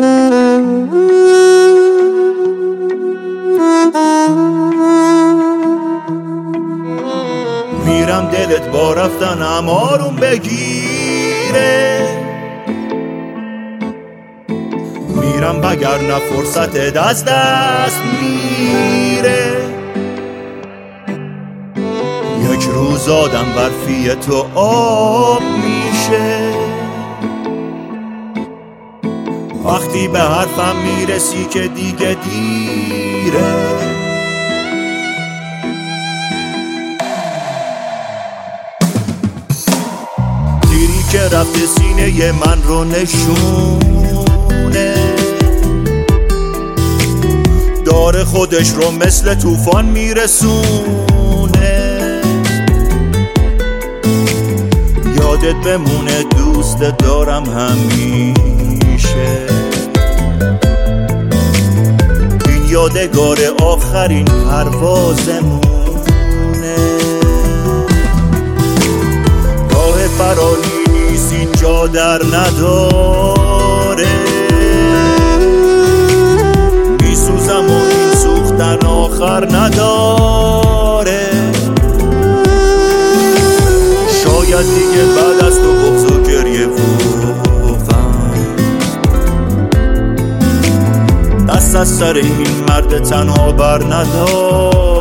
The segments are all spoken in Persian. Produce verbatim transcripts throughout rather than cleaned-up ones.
میرم دلت با رفتنم آروم بگیره، میرم وگرنه فرصتت از دست میره. یک روز آدم برفی تو آب میشه، وقتی به حرفم میرسی که دیگه دیره. تیری که رفته سینه من رو نشونه، داره خودش رو مثل طوفان میرسونه. یادت بمونه دوست دارم همیشه، این یادگار آخرین پروازمونه. راه فراری نیست اینجا در نداره، میسوزم و این سوختن آخر نداره. شاید دیگه بعد از تو بغض و گریه و غم دست از سر این مرد تنها بر نداره.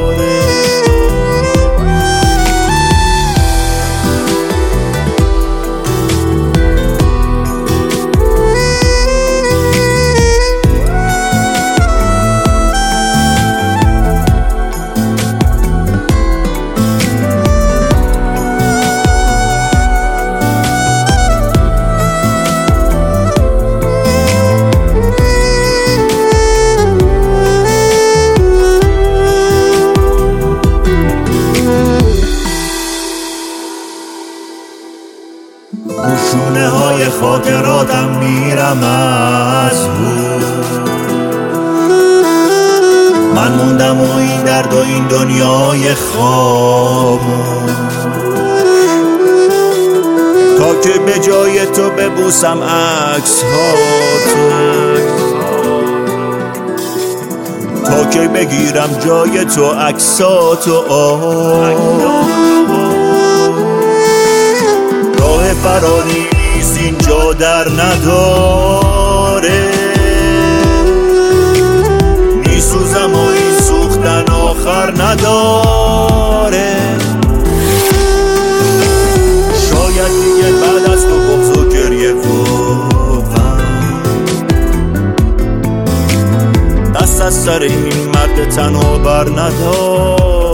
شونه های خاطراتم میرم از بود، من موندم و این درد و این دنیای خاموش. تا که به جای تو ببوسم عکس ها تو، تا که بگیرم جای تو عکساتو. راه فراری نیست اینجا در نداره، میسوزم و این سوختن آخر نداره. شاید دیگه بعد از تو بغض و گریه و غم دست از سر این مرد تنها بر نداره.